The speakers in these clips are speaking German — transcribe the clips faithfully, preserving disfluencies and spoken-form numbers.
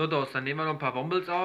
So, Dos, dann nehmen wir noch ein paar Wombels auf.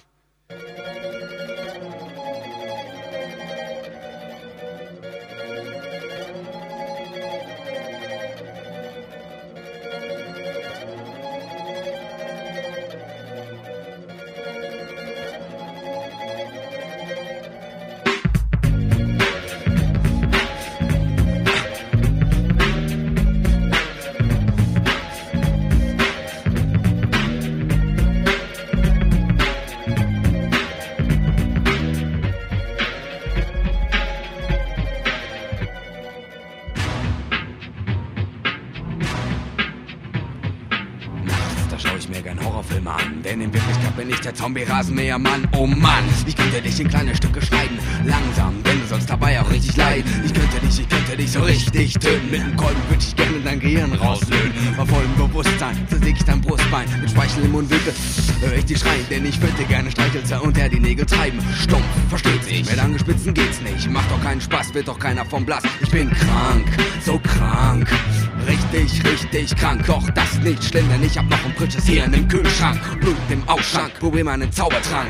Denn in Wirklichkeit bin ich der Zombie-Rasenmähermann. Oh Mann, ich könnte dich in kleine Stücke schneiden. Langsam, denn du sollst dabei auch richtig leiden. Ich könnte dich, ich könnte dich so richtig töten. Mit dem Kolben würde ich gerne dein Gehirn rauslöten. Bei vollem Bewusstsein zersäg ich dein Brustbein. Mit Speichel im Mund würde hör ich dich schreien. Denn ich würde gerne Streichhölzer unter die Nägel treiben. Stumpf, versteht sich, mit Angespitzen geht's nicht. Macht doch keinen Spaß, wird doch keiner vom Blass. Ich bin krank, so krank. Richtig, richtig krank, doch das ist nicht schlimm, denn ich hab noch ein frisches Hirn im Kühlschrank. Blut im Ausschank, probier mal einen Zaubertrank.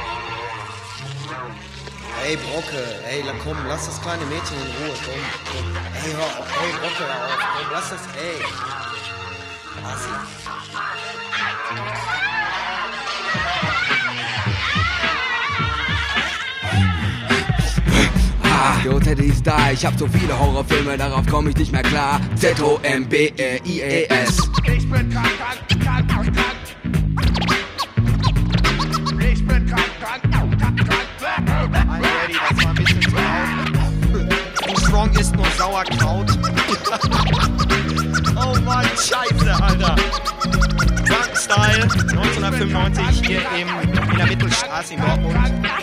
Ey Brocke, ey komm, lass das kleine Mädchen in Ruhe, komm. Ey, hör auf, ey Brocke, hör auf, komm, lass das, ey. Lass ihn. Yo, Teddy ist da, ich hab so viele Horrorfilme, darauf komm ich nicht mehr klar. Z O M B R I E S. Ich bin krank, krank, krank, krank, krank. Ich bin krank, krank, krank, krank, krank. Mein Daddy, das war ein bisschen zu laut. Too Strong ist nur Sauerkraut. Oh Mann, Scheiße, Alter. Drunkenstyle, neunzehnhundertfünfundneunzig, hier im, in der Mittelstraße in Dortmund.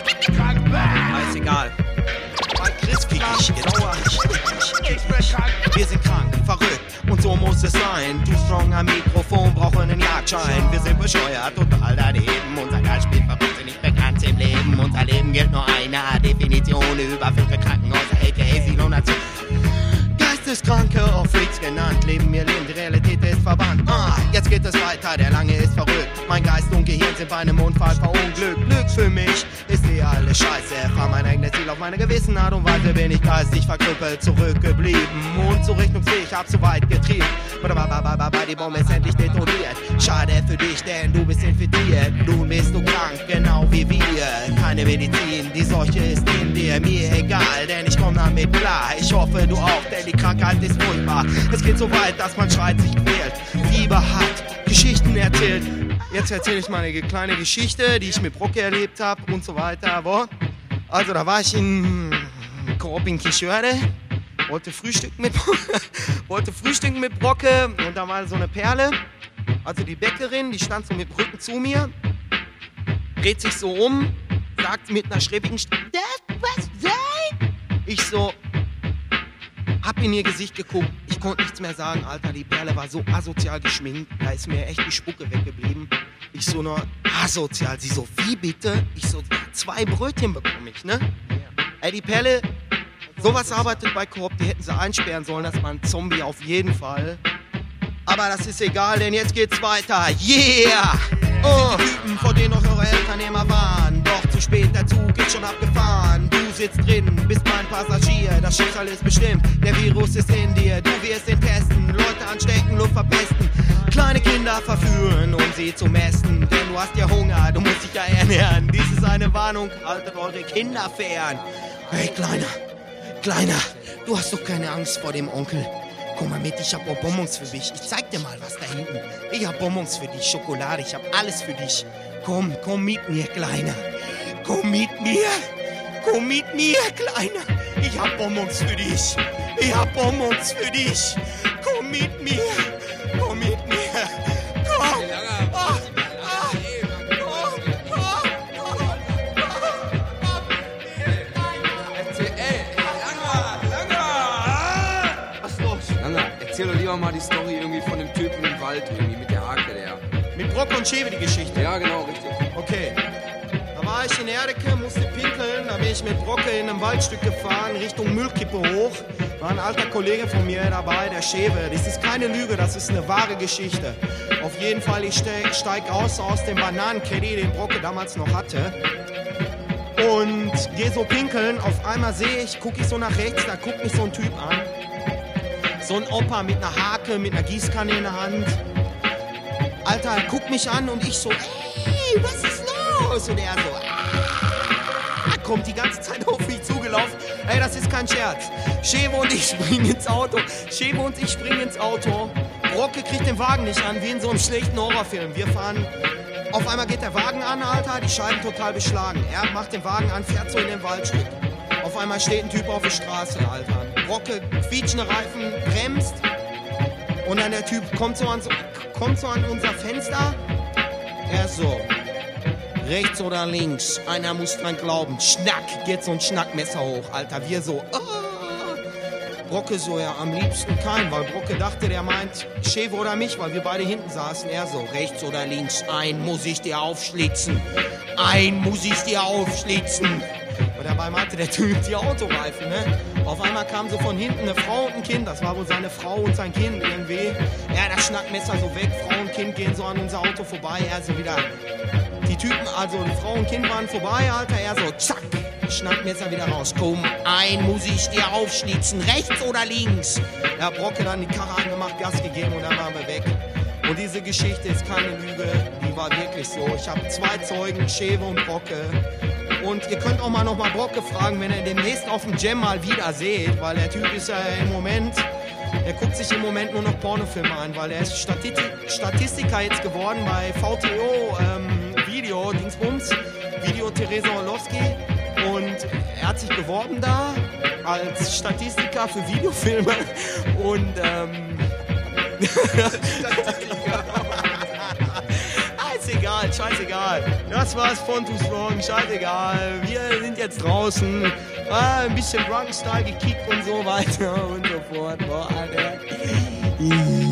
Ist egal. Chris fick ich, jetzt sauer ich, ich bin krank. Wir sind krank, verrückt und so muss es sein. Too Strong am Mikrofon, brauchen einen Jagdschein. Wir sind bescheuert, total daneben. Unser Geist spielt verrückt, sind nicht bekannt im Leben. Unser Leben gilt nur einer Definition. Überfüllte Krankenhäuser, aka Silonation. Geisteskranke, auch Freaks genannt, leben ihr Leben, die Realität ist verbannt. Ah, jetzt geht es weiter, der Lange ist verrückt. Mein Geist und Gehirn sind bei einem Unfall verunglückt. Glück für mich ist eh alles Scheiße. Fahr mein eigenes Ziel auf meine gewissen Art und Weise. Bin ich geistig verkrüppelt, zurückgeblieben und zurechnungsfähig, hab zu weit getrieben. Die Bombe ist endlich detoniert. Schade für dich, denn du bist infiziert. Nun bist du krank, genau wie wir. Keine Medizin, die Seuche ist in dir. Mir egal, denn ich komm damit klar. Ich hoffe, du auch, denn die Krankheit ist furchtbar. Es geht so weit, dass man schreit, sich quält. Fieber hat, Geschichten erzählt. Jetzt erzähle ich mal eine kleine Geschichte, die ich mit Brocke erlebt habe und so weiter. Wo? Also da war ich in Coop in Kischörde, wollte frühstücken mit wollte frühstücken mit Brocke und da war so eine Perle. Also die Bäckerin, die stand so mit dem Rücken zu mir, dreht sich so um, sagt mit einer schräbigen Stimme, das was sein? Ich so, hab in ihr Gesicht geguckt, ich konnte nichts mehr sagen, Alter, die Perle war so asozial geschminkt, da ist mir echt die Spucke weggeblieben. Ich so nur, asozial, sie so, wie bitte? Ich so, zwei Brötchen bekomme ich, ne? Ey, die Perle, sowas arbeitet bei Coop, die hätten sie einsperren sollen, das war ein Zombie auf jeden Fall. Aber das ist egal, denn jetzt geht's weiter, yeah! Oh, die Typen, vor denen auch eure Eltern immer waren, doch zu spät, der Zug ist schon abgefahren. Du sitzt drin, bist mein Passagier, das Schicksal ist bestimmt, der Virus ist in dir. Du wirst ihn testen, Leute anstecken, Luft verpesten, kleine Kinder verführen, um sie zu mästen. Denn du hast ja Hunger, du musst dich ja ernähren. Dies ist eine Warnung, haltet eure Kinder fern. Hey, Kleiner, Kleiner, du hast doch keine Angst vor dem Onkel. Komm mal mit, ich hab auch Bonbons für dich. Ich zeig dir mal was da hinten. Ich hab Bonbons für dich, Schokolade, ich hab alles für dich. Komm, komm mit mir, Kleiner. Komm mit mir. Komm mit mir, Kleiner. Ich hab Bonbons für dich. Ich hab Bonbons für dich. Komm mit mir. Komm mit mir. Komm. Ah, ah, komm, komm, komm, Erzähl doch lieber mal die Story irgendwie von dem Typen im Wald, irgendwie mit der Hake, der... Mit Brock und Schewe die Geschichte? Ja, genau, richtig. Okay. Da war ich in Erdeke, musste pinkeln, da bin ich mit Brocke in einem Waldstück gefahren, Richtung Müllkippe hoch. War ein alter Kollege von mir dabei, der Schewe. Das ist keine Lüge, das ist eine wahre Geschichte. Auf jeden Fall, ich steig, steig aus aus dem Bananencaddy, den Brocke damals noch hatte. Und geh so pinkeln, auf einmal sehe ich, gucke ich so nach rechts, da guckt mich so ein Typ an. So ein Opa mit einer Hake, mit einer Gießkanne in der Hand. Alter, er guckt mich an und ich so, ey, was ist los? Und er so, ah, kommt die ganze Zeit auf mich zugelaufen. Ey, das ist kein Scherz. Schewe und ich springen ins Auto. Schewe und ich springen ins Auto. Brocke kriegt den Wagen nicht an, wie in so einem schlechten Horrorfilm. Wir fahren, auf einmal geht der Wagen an, Alter, die Scheiben total beschlagen. Er macht den Wagen an, fährt so in den Waldstück. Auf einmal steht ein Typ auf der Straße, Alter. Brocke, quietschende Reifen, bremst. Und dann der Typ kommt so an, kommt so an unser Fenster. Er so, rechts oder links, einer muss dran glauben. Schnack, geht so ein Schnackmesser hoch, Alter. Wir so, ah. Brocke so, ja, am liebsten kein, weil Brocke dachte, der meint Schewe oder mich, weil wir beide hinten saßen. Er so, rechts oder links, ein muss ich dir aufschlitzen. Ein muss ich dir aufschlitzen. Und dabei meinte der Typ die Autoreifen, ne? Auf einmal kam so von hinten eine Frau und ein Kind, das war wohl seine Frau und sein Kind irgendwie. Er das Schnackmesser so weg, Frau und Kind gehen so an unser Auto vorbei, er so wieder, die Typen, also die Frau und Kind waren vorbei, Alter, er so, zack, Schnackmesser wieder raus, komm, ein muss ich dir aufschlitzen, rechts oder links. Ja, Brocke dann die Karre angemacht, Gas gegeben und dann waren wir weg. Und diese Geschichte ist keine Lüge, die war wirklich so. Ich habe zwei Zeugen, Schewe und Brocke. Und ihr könnt auch mal noch mal Brocke fragen, wenn ihr demnächst auf dem Jam mal wieder seht, weil der Typ ist ja im Moment, der guckt sich im Moment nur noch Pornofilme an, weil er ist Stati- Statistiker jetzt geworden bei V T O ähm, Video, Dingsbums, Video Theresa Orlowski. Und er hat sich beworben da als Statistiker für Videofilme und ähm, Scheißegal, scheißegal. Das war's von Too Strong, scheißegal. Wir sind jetzt draußen. Ah, ein bisschen Drunken Style gekickt und so weiter und so fort. Boah, Alter.